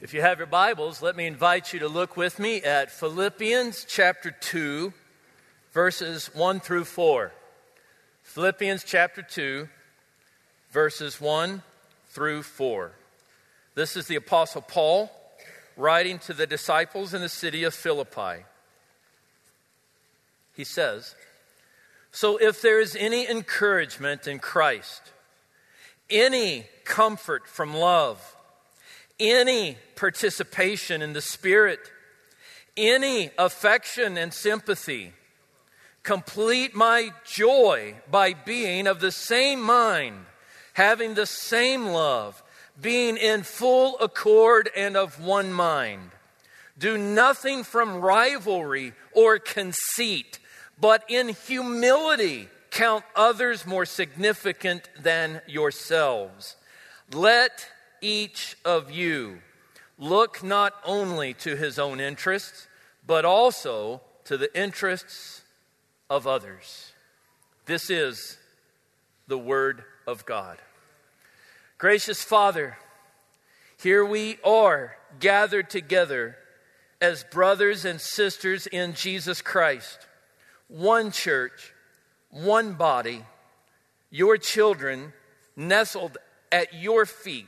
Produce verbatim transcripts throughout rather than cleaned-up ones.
If you have your Bibles, let me invite you to look with me at Philippians chapter two, verses one through four. Philippians chapter two, verses one through four. This is the Apostle Paul writing to the disciples in the city of Philippi. He says, "So if there is any encouragement in Christ, any comfort from love, any participation in the Spirit, any affection and sympathy, complete my joy by being of the same mind, having the same love, being in full accord and of one mind. Do nothing from rivalry or conceit, but in humility count others more significant than yourselves. Let each of you look not only to his own interests, but also to the interests of others." This is the Word of God. Gracious Father, here we are gathered together as brothers and sisters in Jesus Christ. One church, one body, your children nestled at your feet.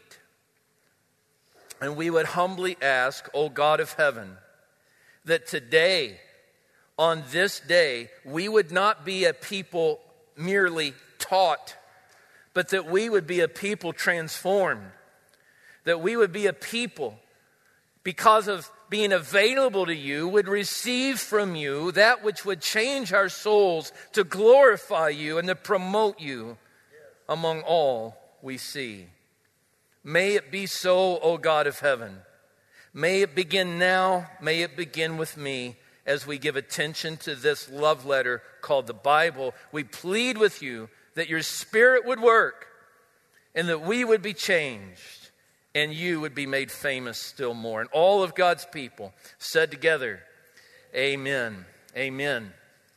And we would humbly ask, O God of heaven, that today, on this day, we would not be a people merely taught, but that we would be a people transformed. That we would be a people, because of being available to you, would receive from you that which would change our souls to glorify you and to promote you among all we see. May it be so, O God of heaven. May it begin now. May it begin with me as we give attention to this love letter called the Bible. We plead with you that your Spirit would work and that we would be changed and you would be made famous still more. And all of God's people said together, amen, amen.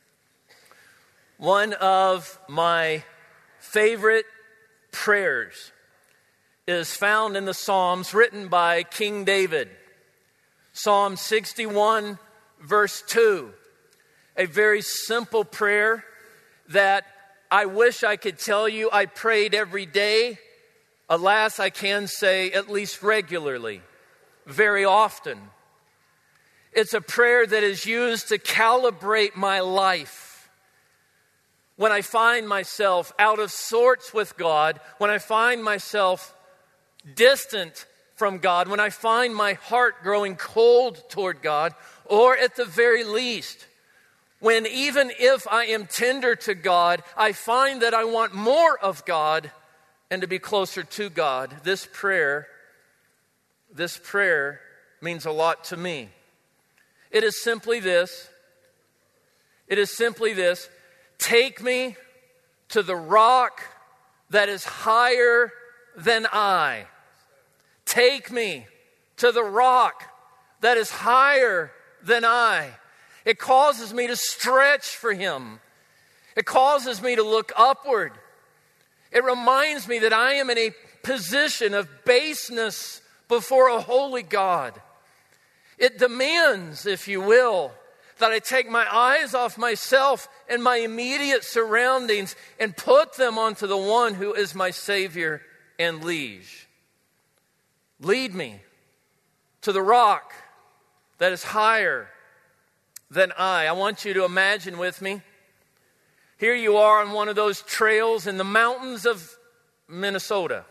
One of my favorite prayers is found in the Psalms written by King David. Psalm sixty-one, verse two. A very simple prayer that I wish I could tell you I prayed every day. Alas, I can say at least regularly, very often. It's a prayer that is used to calibrate my life. When I find myself out of sorts with God, when I find myself distant from God, when I find my heart growing cold toward God, or at the very least, when even if I am tender to God, I find that I want more of God and to be closer to God, this prayer, this prayer means a lot to me. It is simply this. It is simply this. Take me to the rock that is higher than I. Take me to the rock that is higher than I. It causes me to stretch for Him. It causes me to look upward. It reminds me that I am in a position of baseness before a holy God. It demands, if you will, that I take my eyes off myself and my immediate surroundings and put them onto the one who is my Savior and Liege. Lead me to the rock that is higher than I. I want you to imagine with me. Here you are on one of those trails in the mountains of Minnesota,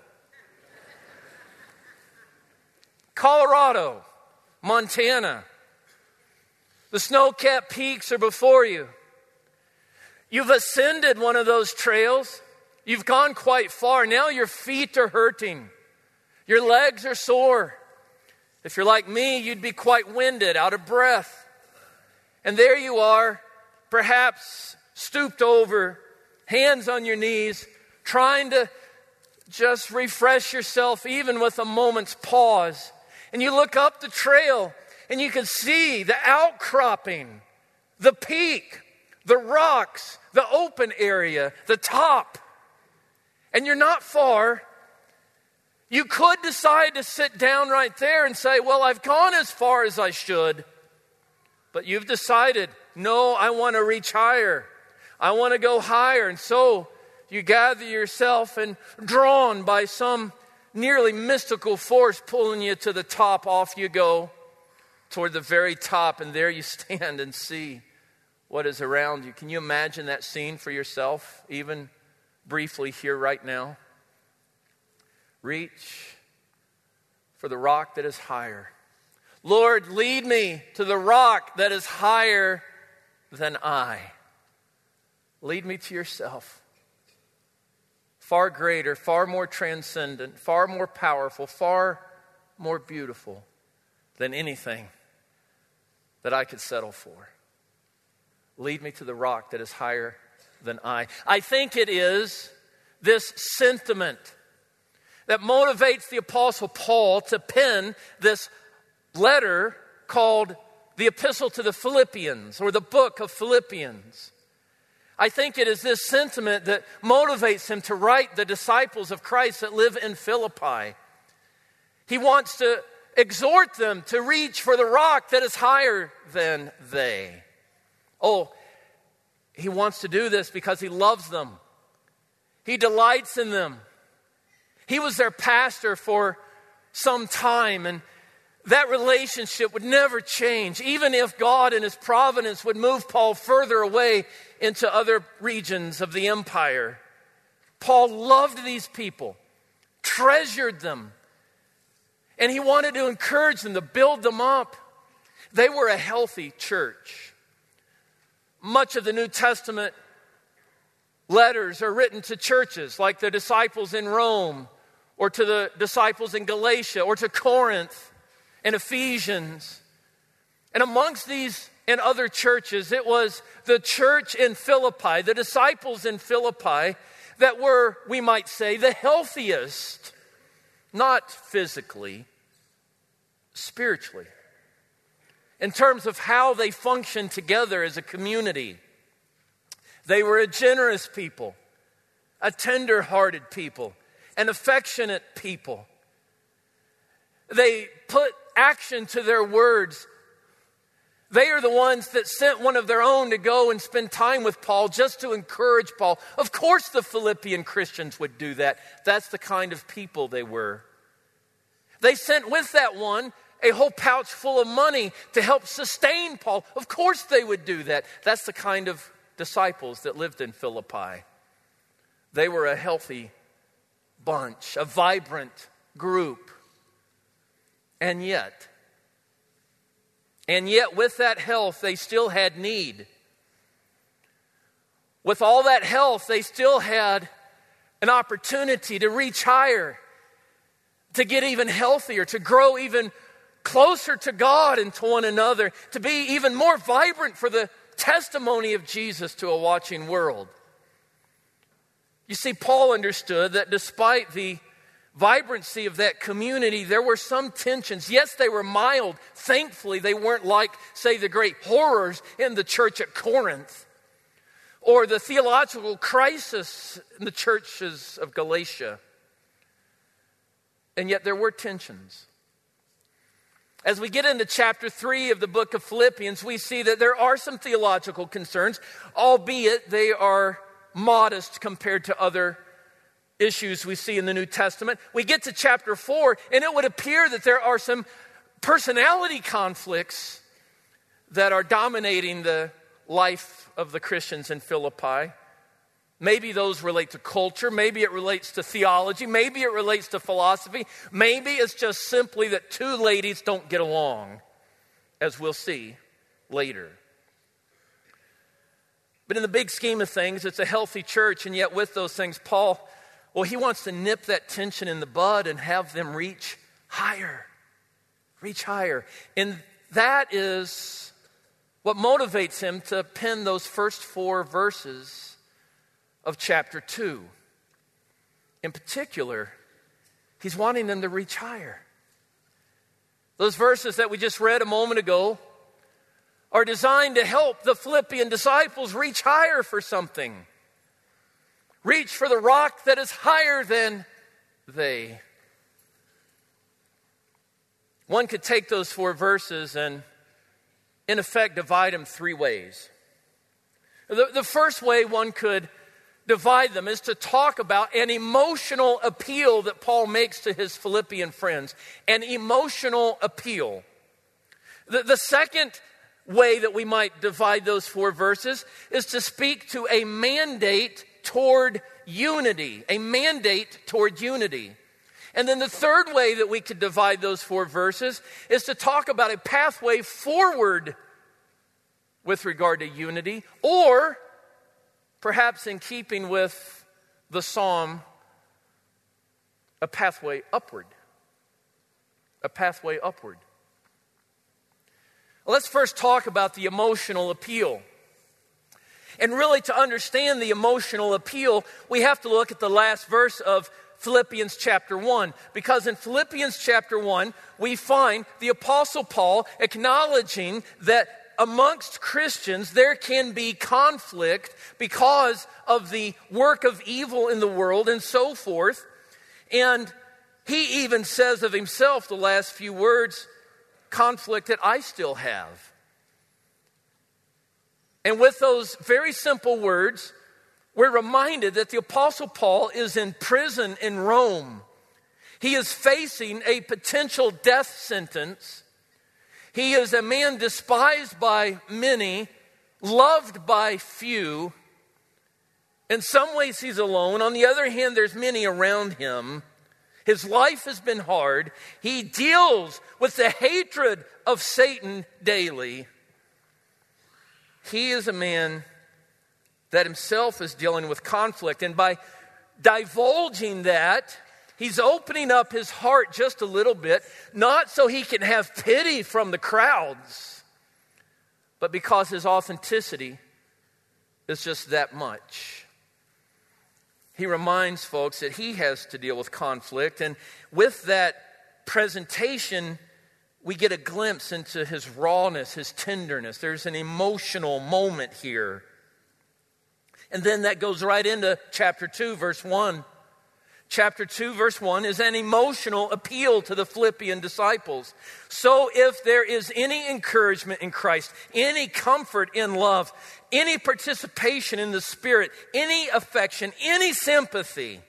Colorado, Montana. The snow-capped peaks are before you. You've ascended one of those trails. You've gone quite far. Now your feet are hurting. Your legs are sore. If you're like me, you'd be quite winded, out of breath. And there you are, perhaps stooped over, hands on your knees, trying to just refresh yourself even with a moment's pause. And you look up the trail and you can see the outcropping, the peak, the rocks, the open area, the top. And you're not far. You could decide to sit down right there and say, well, I've gone as far as I should. But you've decided, no, I want to reach higher. I want to go higher. And so you gather yourself and drawn by some nearly mystical force pulling you to the top, off you go toward the very top. And there you stand and see what is around you. Can you imagine that scene for yourself, even briefly here right now? Reach for the rock that is higher. Lord, lead me to the rock that is higher than I. Lead me to yourself. Far greater, far more transcendent, far more powerful, far more beautiful than anything that I could settle for. Lead me to the rock that is higher than I. I think it is this sentiment that motivates the Apostle Paul to pen this letter called the Epistle to the Philippians, or the book of Philippians. I think it is this sentiment that motivates him to write the disciples of Christ that live in Philippi. He wants to exhort them to reach for the rock that is higher than they. Oh, he wants to do this because he loves them. He delights in them. He was their pastor for some time, and that relationship would never change, even if God in his providence would move Paul further away into other regions of the empire. Paul loved these people, treasured them, and he wanted to encourage them, to build them up. They were a healthy church. Much of the New Testament letters are written to churches like the disciples in Rome, or to the disciples in Galatia, or to Corinth and Ephesians. And amongst these and other churches, it was the church in Philippi, the disciples in Philippi, that were, we might say, the healthiest, not physically, spiritually, in terms of how they functioned together as a community. They were a generous people, a tender-hearted people, an affectionate people. They put action to their words. They are the ones that sent one of their own to go and spend time with Paul just to encourage Paul. Of course the Philippian Christians would do that. That's the kind of people they were. They sent with that one a whole pouch full of money to help sustain Paul. Of course they would do that. That's the kind of disciples that lived in Philippi. They were a healthy bunch, a vibrant group. And yet, and yet with that health, they still had need. With all that health, they still had an opportunity to reach higher, to get even healthier, to grow even closer to God and to one another, to be even more vibrant for the testimony of Jesus to a watching world. You see, Paul understood that despite the vibrancy of that community, there were some tensions. Yes, they were mild. Thankfully, they weren't like, say, the great horrors in the church at Corinth, or the theological crisis in the churches of Galatia. And yet there were tensions. As we get into chapter three of the book of Philippians, we see that there are some theological concerns, albeit they are modest compared to other issues we see in the New Testament. We get to chapter four, and it would appear that there are some personality conflicts that are dominating the life of the Christians in Philippi. Maybe those relate to culture. Maybe it relates to theology. Maybe it relates to philosophy. Maybe it's just simply that two ladies don't get along, as we'll see later. But in the big scheme of things, it's a healthy church, and yet with those things, Paul, well, he wants to nip that tension in the bud and have them reach higher. Reach higher. And that is what motivates him to pen those first four verses of chapter two. In particular, he's wanting them to reach higher. Those verses that we just read a moment ago are designed to help the Philippian disciples reach higher for something. Reach for the rock that is higher than they. One could take those four verses and, in effect, divide them three ways. The, the first way one could divide them is to talk about an emotional appeal that Paul makes to his Philippian friends. An emotional appeal. The, the second way that we might divide those four verses is to speak to a mandate toward unity. A mandate toward unity. And then the third way that we could divide those four verses is to talk about a pathway forward with regard to unity, or perhaps in keeping with the psalm, a pathway upward. A pathway upward. Well, let's first talk about the emotional appeal. And really, to understand the emotional appeal, we have to look at the last verse of Philippians chapter one. Because in Philippians chapter one, we find the Apostle Paul acknowledging that amongst Christians there can be conflict because of the work of evil in the world and so forth. And he even says of himself, the last few words, conflict that I still have. And with those very simple words, we're reminded that the Apostle Paul is in prison in Rome. He is facing a potential death sentence. He is a man despised by many, loved by few. In some ways he's alone. On the other hand, there's many around him. His life has been hard. He deals with the hatred of Satan daily. He is a man that himself is dealing with conflict. And by divulging that, he's opening up his heart just a little bit, not so he can have pity from the crowds, but because his authenticity is just that much. He reminds folks that he has to deal with conflict, and with that presentation, we get a glimpse into his rawness, his tenderness. There's an emotional moment here. And then that goes right into chapter two, verse one. Chapter two, verse one is an emotional appeal to the Philippian disciples. So if there is any encouragement in Christ, any comfort in love, any participation in the Spirit, any affection, any sympathy,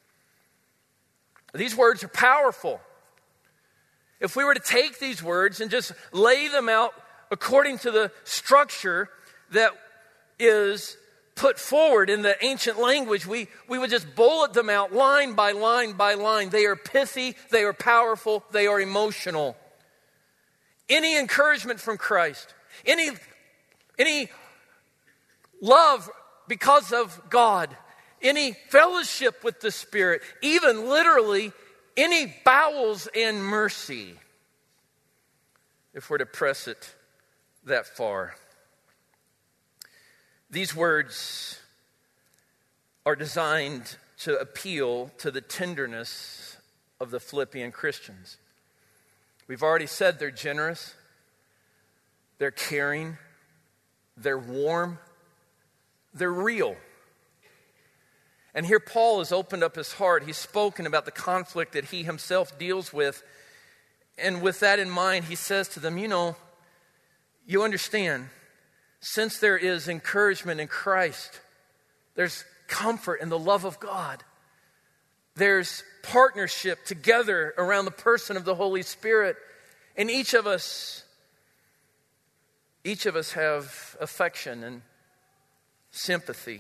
these words are powerful. If we were to take these words and just lay them out according to the structure that is put forward in the ancient language, we, we would just bullet them out line by line by line. They are pithy, they are powerful, they are emotional. Any encouragement from Christ, any, any love because of God, any fellowship with the Spirit, even literally any bowels and mercy, if we're to press it that far. These words are designed to appeal to the tenderness of the Philippian Christians. We've already said they're generous, they're caring, they're warm, they're real. And here Paul has opened up his heart. He's spoken about the conflict that he himself deals with. And with that in mind, he says to them, you know, you understand, since there is encouragement in Christ, there's comfort in the love of God. There's partnership together around the person of the Holy Spirit. And each of us, each of us have affection and sympathy.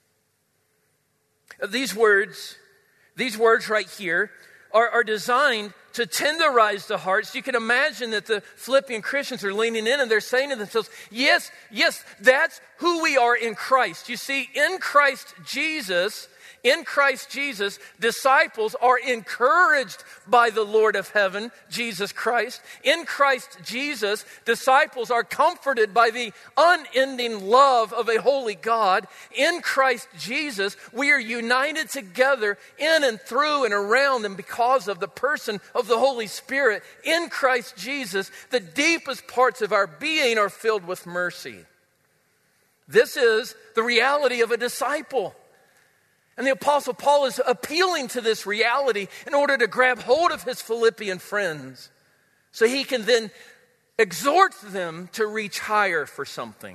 These words, these words right here are, are designed to tenderize the hearts. You can imagine that the Philippian Christians are leaning in and they're saying to themselves, yes, yes, that's who we are in Christ. You see, in Christ Jesus, in Christ Jesus, disciples are encouraged by the Lord of heaven, Jesus Christ. In Christ Jesus, disciples are comforted by the unending love of a holy God. In Christ Jesus, we are united together in and through and around and because of the person of the Holy Spirit. In Christ Jesus, the deepest parts of our being are filled with mercy. This is the reality of a disciple. And the Apostle Paul is appealing to this reality in order to grab hold of his Philippian friends. so he can then exhort them to reach higher for something.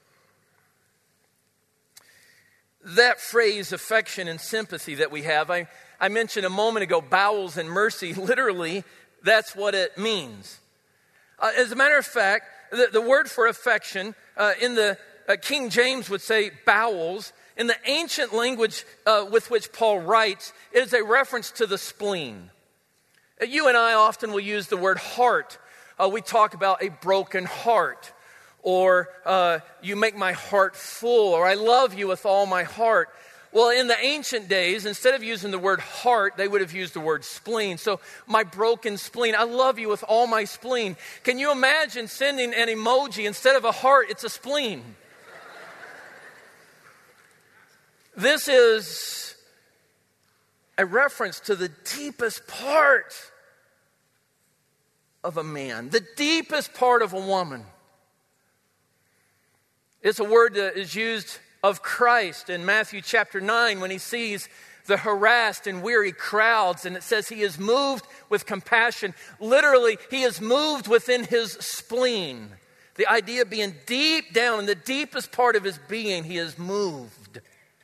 That phrase, affection and sympathy that we have, I, I mentioned a moment ago, bowels and mercy. Literally, that's what it means. Uh, as a matter of fact, the, the word for affection uh, in the uh, King James would say bowels. In the ancient language uh, with which Paul writes, it is a reference to the spleen. Uh, you and I often will use the word heart. Uh, we talk about a broken heart. Or uh, you make my heart full, or I love you with all my heart. Well, in the ancient days, instead of using the word heart, they would have used the word spleen. So, my broken spleen, I love you with all my spleen. Can you imagine sending an emoji, instead of a heart, it's a spleen? This is a reference to the deepest part of a man, the deepest part of a woman. It's a word that is used of Christ in Matthew chapter nine when he sees the harassed and weary crowds, and it says he is moved with compassion. Literally, he is moved within his spleen. The idea being deep down in the deepest part of his being, he is moved.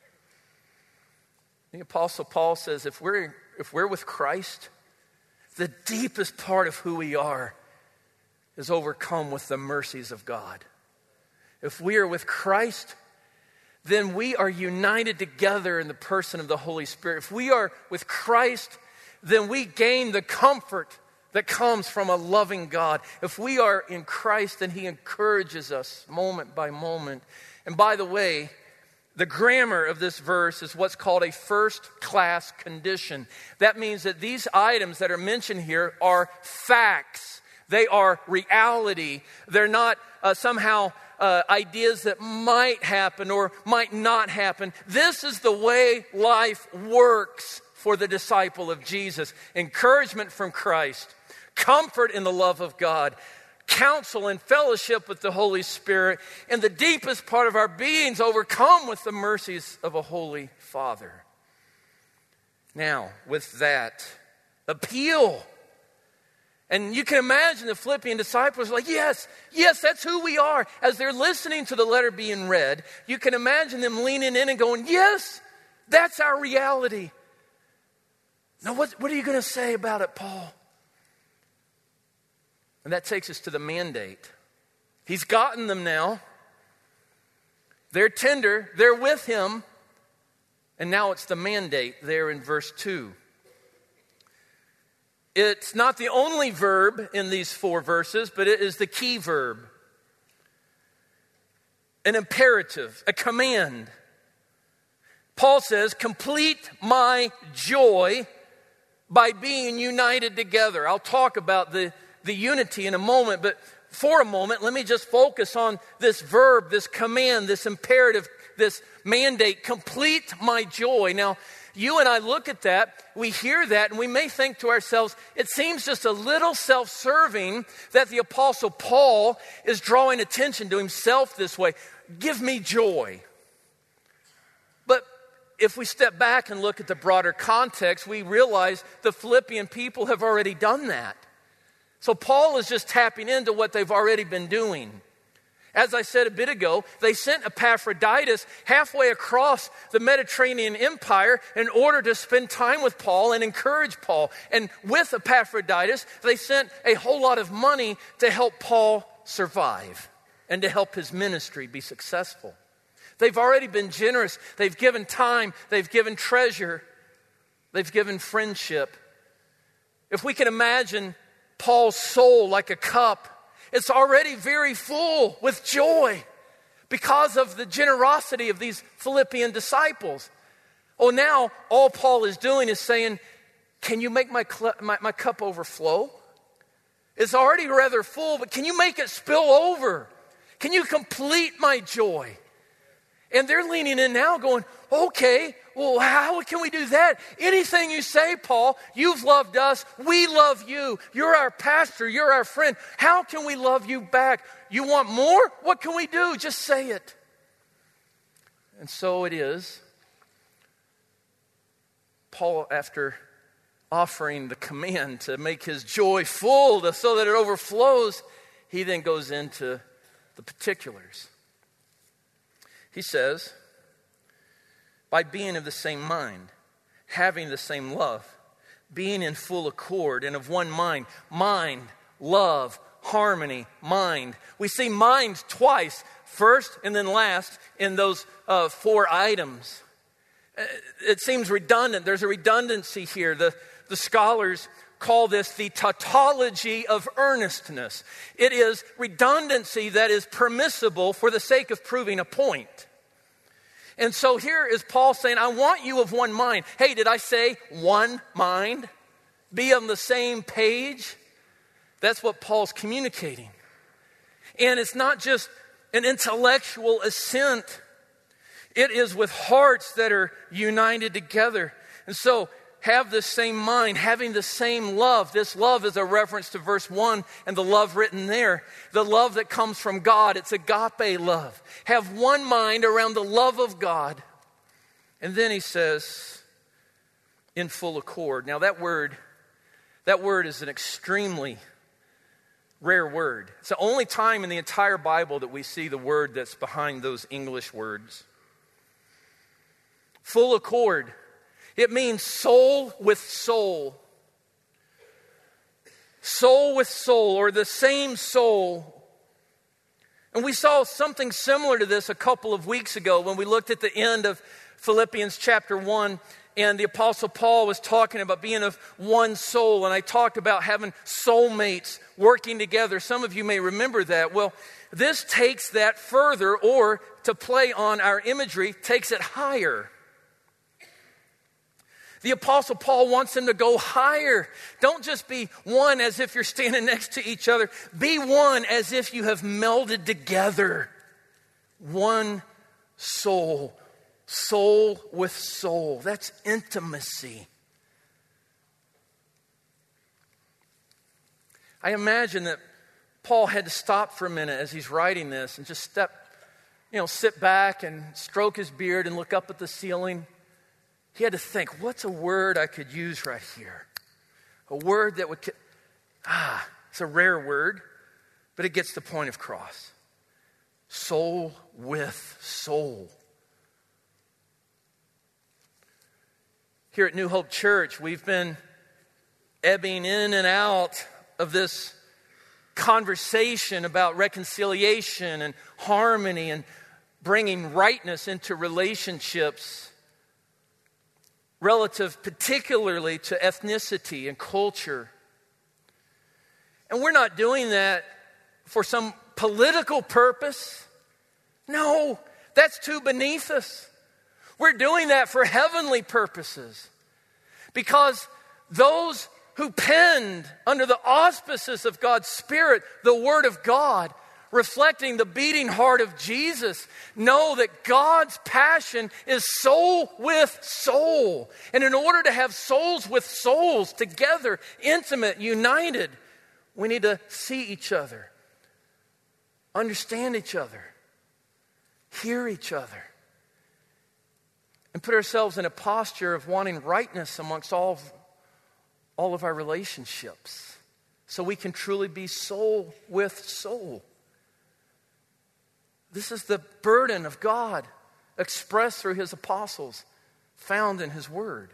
The Apostle Paul says if we're, if we're with Christ, the deepest part of who we are is overcome with the mercies of God. If we are with Christ, then we are united together in the person of the Holy Spirit. If we are with Christ, then we gain the comfort that comes from a loving God. If we are in Christ, then he encourages us moment by moment. And by the way, the grammar of this verse is what's called a first-class condition. That means that these items that are mentioned here are facts. They are reality. They're not uh, somehow uh, ideas that might happen or might not happen. This is the way life works for the disciple of Jesus. Encouragement from Christ, comfort in the love of God, counsel and fellowship with the Holy Spirit, and the deepest part of our beings overcome with the mercies of a Holy Father. Now, with that appeal, and you can imagine the Philippian disciples are like, yes, yes, that's who we are. As they're listening to the letter being read, you can imagine them leaning in and going, yes, that's our reality. Now, what, what are you going to say about it, Paul? And that takes us to the mandate. He's gotten them now. They're tender. They're with him. And now it's the mandate there in verse two. It's not the only verb in these four verses, but it is the key verb. An imperative, a command. Paul says, complete my joy by being united together. I'll talk about the, the unity in a moment, but for a moment, let me just focus on this verb, this command, this imperative, this mandate. Complete my joy. Now, you and I look at that, we hear that, and we may think to ourselves, it seems just a little self-serving that the Apostle Paul is drawing attention to himself this way. Give me joy. But if we step back and look at the broader context, we realize the Philippian people have already done that. So Paul is just tapping into what they've already been doing. As I said a bit ago, they sent Epaphroditus halfway across the Mediterranean Empire in order to spend time with Paul and encourage Paul. And with Epaphroditus, they sent a whole lot of money to help Paul survive and to help his ministry be successful. They've already been generous. They've given time. They've given treasure. They've given friendship. If we can imagine Paul's soul like a cup, it's already very full with joy because of the generosity of these Philippian disciples. Oh, now all Paul is doing is saying, can you make my, cl- my, my cup overflow? It's already rather full, but can you make it spill over? Can you complete my joy? And they're leaning in now going, okay, well, how can we do that? Anything you say, Paul, you've loved us, we love you. You're our pastor, you're our friend. How can we love you back? You want more? What can we do? Just say it. And so it is. Paul, after offering the command to make his joy full to, so that it overflows, he then goes into the particulars. He says, by being of the same mind, having the same love, being in full accord and of one mind. Mind, love, harmony, mind. We see mind twice, first and then last in those uh, four items. It seems redundant. There's a redundancy here. The, the scholars call this the tautology of earnestness. It is redundancy that is permissible for the sake of proving a point. And so here is Paul saying, I want you of one mind. Hey, did I say one mind? Be on the same page? That's what Paul's communicating. And it's not just an intellectual assent. It is with hearts that are united together. And so, have the same mind, having the same love. This love is a reference to verse one and the love written there. The love that comes from God. It's agape love. Have one mind around the love of God. And then he says, in full accord. Now that word, that word is an extremely rare word. It's the only time in the entire Bible that we see the word that's behind those English words. Full accord. It means soul with soul. Soul with soul, or the same soul. And we saw something similar to this a couple of weeks ago when we looked at the end of Philippians chapter one, and the Apostle Paul was talking about being of one soul, and I talked about having soulmates working together. Some of you may remember that. Well, this takes that further, or to play on our imagery, takes it higher. The Apostle Paul wants them to go higher. Don't just be one as if you're standing next to each other. Be one as if you have melded together. One soul. Soul with soul. That's intimacy. I imagine that Paul had to stop for a minute as he's writing this and just step, you know, sit back and stroke his beard and look up at the ceiling. He had to think, what's a word I could use right here? A word that would, ah, it's a rare word, but it gets the point across. Soul with soul. Here at New Hope Church, we've been ebbing in and out of this conversation about reconciliation and harmony and bringing rightness into relationships, relative particularly to ethnicity and culture. And we're not doing that for some political purpose. No, that's too beneath us. We're doing that for heavenly purposes. Because those who penned under the auspices of God's Spirit the Word of God, reflecting the beating heart of Jesus, know that God's passion is soul with soul. And in order to have souls with souls together, intimate, united, we need to see each other, understand each other, hear each other, and put ourselves in a posture of wanting rightness amongst all of, all of our relationships so we can truly be soul with soul. This is the burden of God expressed through His apostles, found in His Word.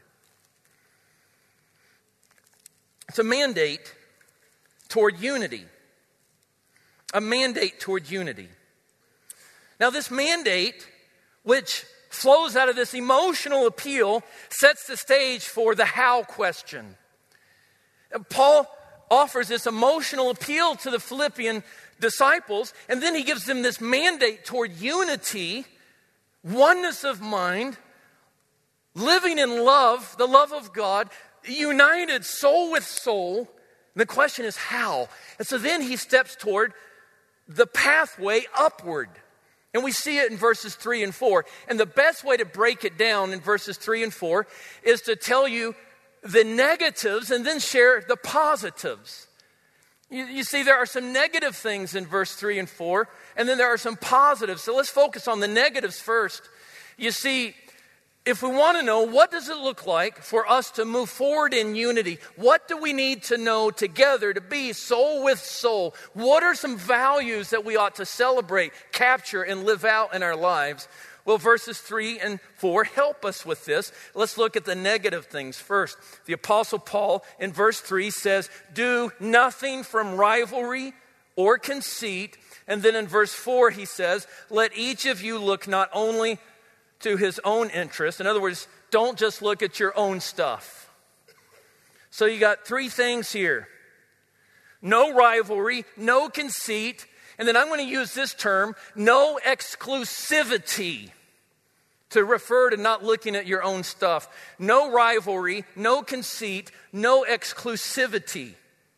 It's a mandate toward unity. A mandate toward unity. Now, this mandate, which flows out of this emotional appeal, sets the stage for the how question. And Paul offers this emotional appeal to the Philippian disciples, and then he gives them this mandate toward unity, oneness of mind, living in love, the love of God, united soul with soul. And the question is how? And so then he steps toward the pathway upward. And we see it in verses three and four. And the best way to break it down in verses three and four is to tell you the negatives and then share the positives. You, you see, there are some negative things in verse three and four, and then there are some positives. So let's focus on the negatives first. You see, if we want to know what does it look like for us to move forward in unity, what do we need to know together to be soul with soul? What are some values that we ought to celebrate, capture, and live out in our lives? Well, verses three and four help us with this. Let's look at the negative things first. The Apostle Paul in verse three says, do nothing from rivalry or conceit. And then in verse four he says, let each of you look not only to his own interest. In other words, don't just look at your own stuff. So you got three things here. No rivalry, no conceit, and then I'm going to use this term, no exclusivity, to refer to not looking at your own stuff. No rivalry, no conceit, no exclusivity.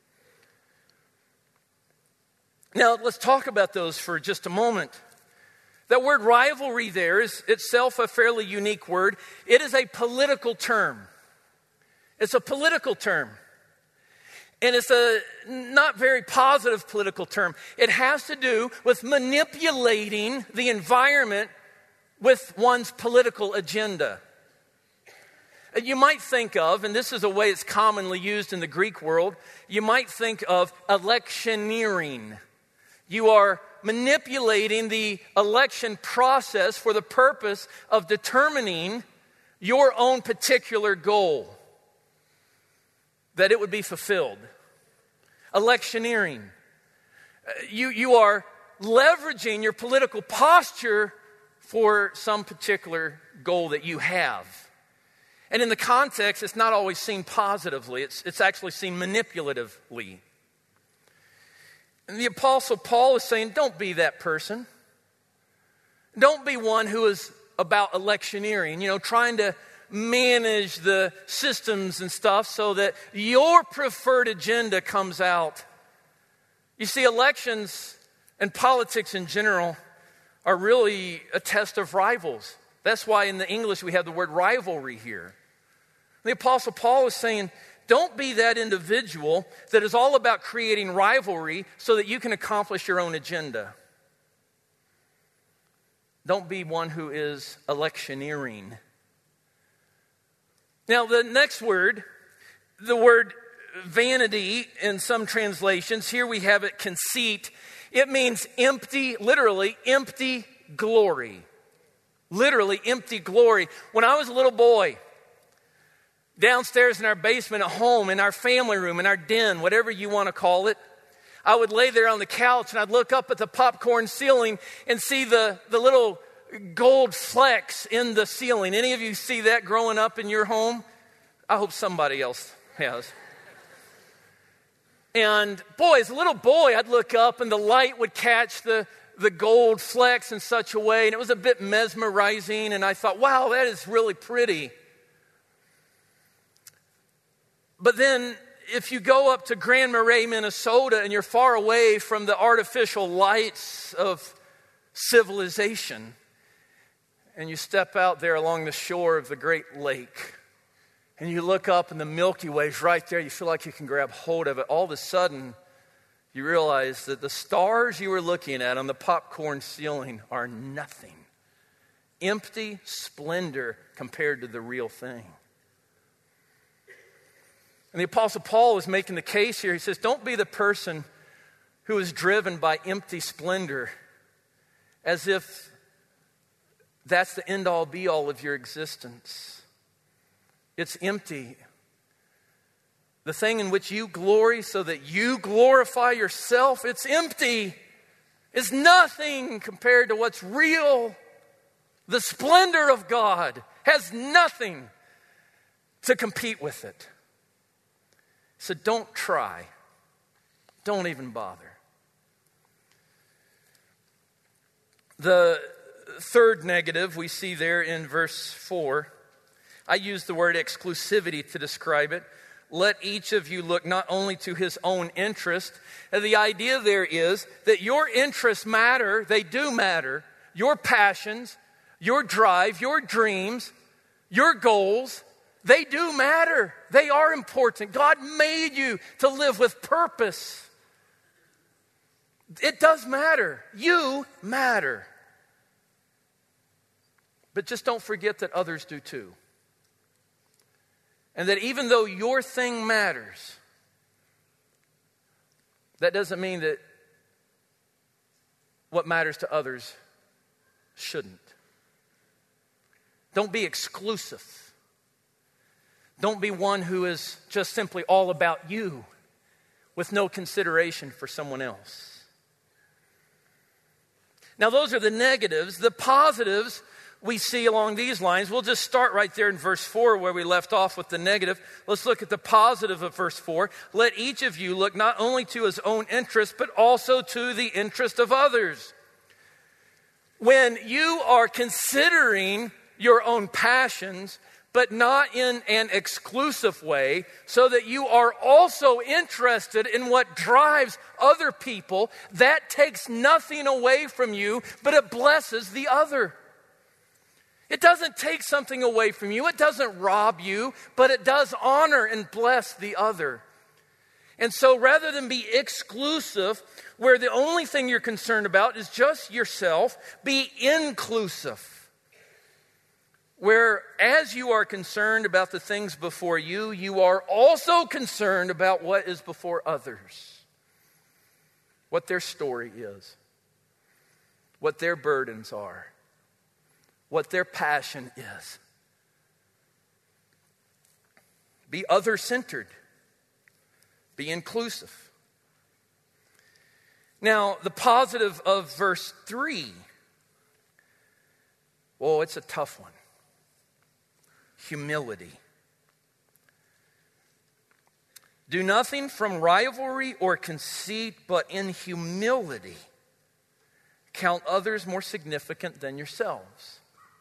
Now, let's talk about those for just a moment. That word rivalry there is itself a fairly unique word. It is a political term. It's a political term. And it's a not very positive political term. It has to do with manipulating the environment with one's political agenda. You might think of, and this is a way it's commonly used in the Greek world, you might think of electioneering. You are manipulating the election process for the purpose of determining your own particular goal, that it would be fulfilled. Electioneering. You, you are leveraging your political posture for some particular goal that you have. And in the context, it's not always seen positively. It's, it's actually seen manipulatively. And the Apostle Paul is saying, don't be that person. Don't be one who is about electioneering, you know, trying to manage the systems and stuff so that your preferred agenda comes out. You see, elections and politics in general are really a test of rivals. That's why in the English we have the word rivalry here. The Apostle Paul is saying, don't be that individual that is all about creating rivalry so that you can accomplish your own agenda. Don't be one who is electioneering. Now, the next word, the word vanity in some translations, here we have it conceit. It means empty, literally empty glory. Literally empty glory. When I was a little boy, downstairs in our basement at home, in our family room, in our den, whatever you want to call it, I would lay there on the couch and I'd look up at the popcorn ceiling and see the, the little gold flecks in the ceiling. Any of you see that growing up in your home? I hope somebody else has. And boy, as a little boy, I'd look up and the light would catch the, the gold flecks in such a way, and it was a bit mesmerizing, and I thought, wow, that is really pretty. But then if you go up to Grand Marais, Minnesota, and you're far away from the artificial lights of civilization, and you step out there along the shore of the Great Lake, and you look up and the Milky Way is right there, you feel like you can grab hold of it. All of a sudden, you realize that the stars you were looking at on the popcorn ceiling are nothing. Empty splendor compared to the real thing. And the Apostle Paul is making the case here. He says, don't be the person who is driven by empty splendor as if that's the end-all, be-all of your existence. It's empty. The thing in which you glory so that you glorify yourself, it's empty. It's nothing compared to what's real. The splendor of God has nothing to compete with it. So don't try. Don't even bother. The third negative we see there in verse four, I use the word exclusivity to describe it. Let each of you look not only to his own interest. And the idea there is that your interests matter. They do matter. Your passions, your drive, your dreams, your goals, they do matter. They are important. God made you to live with purpose. It does matter. You matter. But just don't forget that others do too. And that even though your thing matters, that doesn't mean that what matters to others shouldn't. Don't be exclusive. Don't be one who is just simply all about you with no consideration for someone else. Now, those are the negatives. The positives we see along these lines, we'll just start right there in verse four where we left off with the negative. Let's look at the positive of verse four. Let each of you look not only to his own interest, but also to the interest of others. When you are considering your own passions, but not in an exclusive way, so that you are also interested in what drives other people, that takes nothing away from you, but it blesses the other. It doesn't take something away from you. It doesn't rob you, but it does honor and bless the other. And so rather than be exclusive, where the only thing you're concerned about is just yourself, be inclusive. Where as you are concerned about the things before you, you are also concerned about what is before others. What their story is. What their burdens are. What their passion is. Be other-centered. Be inclusive. Now, the positive of verse three. Well, it's a tough one. Humility. Do nothing from rivalry or conceit, but in humility count others more significant than yourselves.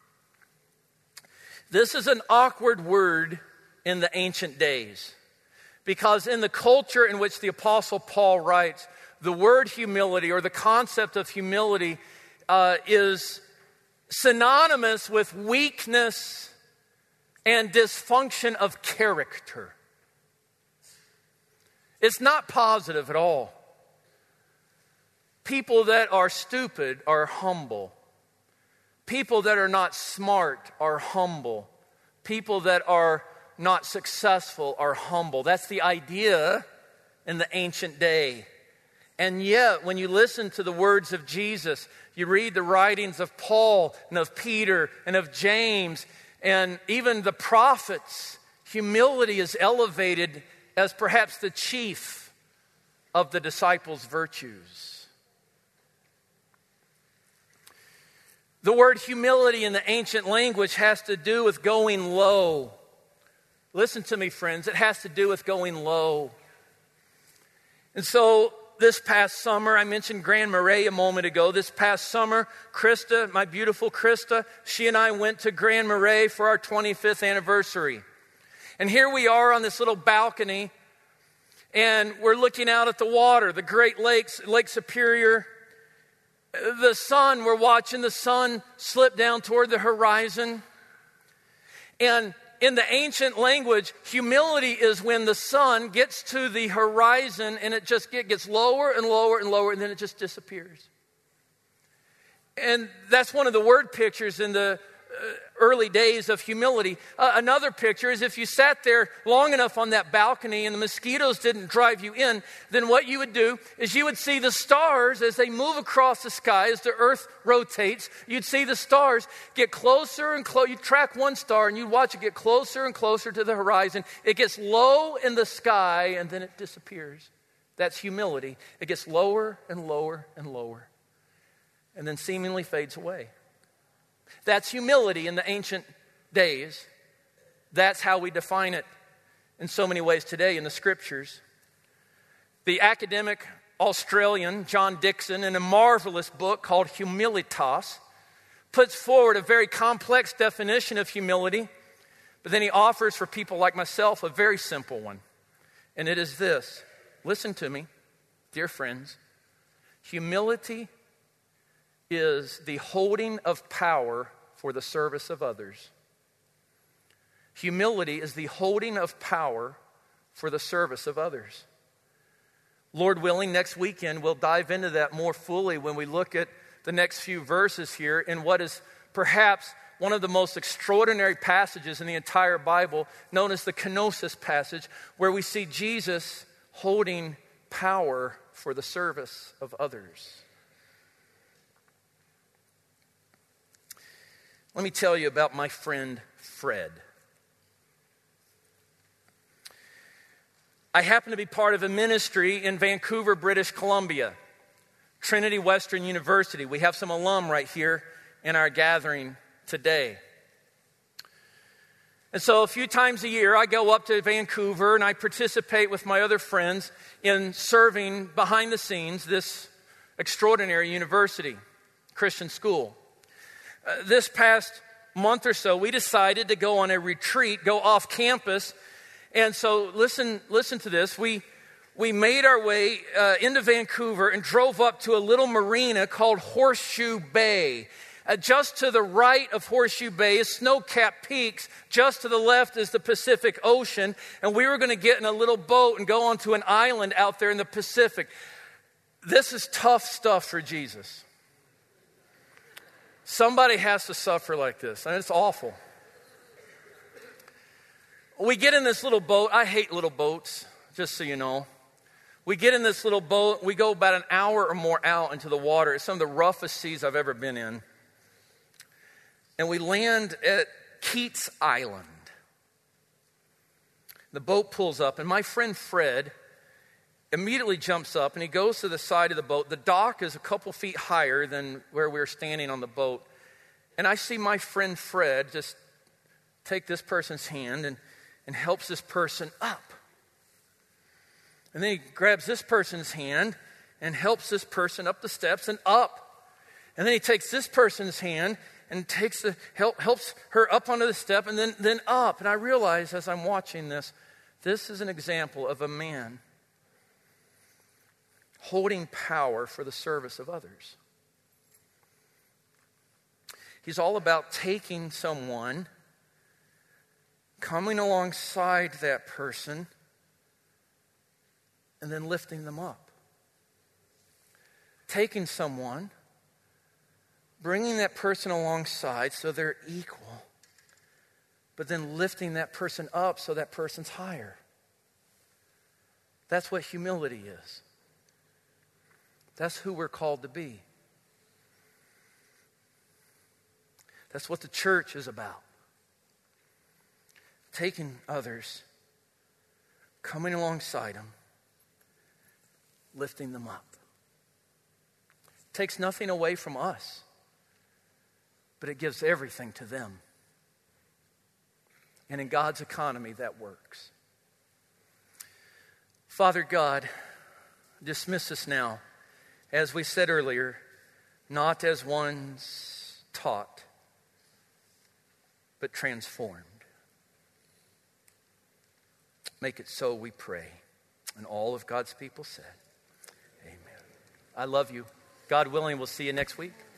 This is an awkward word in the ancient days, because in the culture in which the Apostle Paul writes, the word humility or the concept of humility uh, is synonymous with weakness and dysfunction of character. It's not positive at all. People that are stupid are humble. People that are not smart are humble. People that are not successful are humble. That's the idea in the ancient day. And yet, when you listen to the words of Jesus, you read the writings of Paul and of Peter and of James and even the prophets, humility is elevated as perhaps the chief of the disciples' virtues. The word humility in the ancient language has to do with going low. Listen to me, friends. It has to do with going low. And so this past summer, I mentioned Grand Marais a moment ago. This past summer, Krista, my beautiful Krista, she and I went to Grand Marais for our twenty-fifth anniversary. And here we are on this little balcony, and we're looking out at the water, the Great Lakes, Lake Superior. The sun, we're watching the sun slip down toward the horizon. And in the ancient language, humility is when the sun gets to the horizon and it just get, gets lower and lower and lower, and then it just disappears. And that's one of the word pictures in the uh, early days of humility. Uh, another picture is if you sat there long enough on that balcony and the mosquitoes didn't drive you in, then what you would do is you would see the stars as they move across the sky, as the earth rotates. You'd see the stars get closer and closer. You'd track one star and you'd watch it get closer and closer to the horizon. It gets low in the sky and then it disappears. That's humility. It gets lower and lower and lower and then seemingly fades away. That's humility in the ancient days. That's how we define it in so many ways today in the scriptures. The academic Australian John Dickson, in a marvelous book called Humilitas, puts forward a very complex definition of humility, but then he offers for people like myself a very simple one. And it is this. Listen to me, dear friends. Humility is the holding of power for the service of others. Humility is the holding of power for the service of others. Lord willing, next weekend we'll dive into that more fully when we look at the next few verses here in what is perhaps one of the most extraordinary passages in the entire Bible, known as the kenosis passage, where we see Jesus holding power for the service of others. Let me tell you about my friend Fred. I happen to be part of a ministry in Vancouver, British Columbia, Trinity Western University. We have some alum right here in our gathering today. And so a few times a year, I go up to Vancouver and I participate with my other friends in serving behind the scenes this extraordinary university, Christian school. Uh, this past month or so, we decided to go on a retreat, go off campus. And so listen, listen to this. We we made our way uh, into Vancouver and drove up to a little marina called Horseshoe Bay. Uh, just to the right of Horseshoe Bay is snow-capped peaks. Just to the left is the Pacific Ocean. And we were going to get in a little boat and go onto an island out there in the Pacific. This is tough stuff for Jesus. Somebody has to suffer like this, and it's awful. We get in this little boat. I hate little boats, just so you know. We get in this little boat. We go about an hour or more out into the water. It's some of the roughest seas I've ever been in. And we land at Keats Island. The boat pulls up, and my friend Fred immediately jumps up, and he goes to the side of the boat. The dock is a couple feet higher than where we were standing on the boat. And I see my friend Fred just take this person's hand and and helps this person up. And then he grabs this person's hand and helps this person up the steps and up. And then he takes this person's hand and takes the help, helps her up onto the step and then, then up. And I realize as I'm watching this, this is an example of a man holding power for the service of others. He's all about taking someone, coming alongside that person, and then lifting them up. Taking someone, bringing that person alongside so they're equal, but then lifting that person up so that person's higher. That's what humility is. That's who we're called to be. That's what the church is about. Taking others, coming alongside them, lifting them up. It takes nothing away from us, but it gives everything to them. And in God's economy, that works. Father God, dismiss us now, as we said earlier, not as ones taught, but transformed. Make it so, we pray. And all of God's people said, amen. I love you. God willing, we'll see you next week.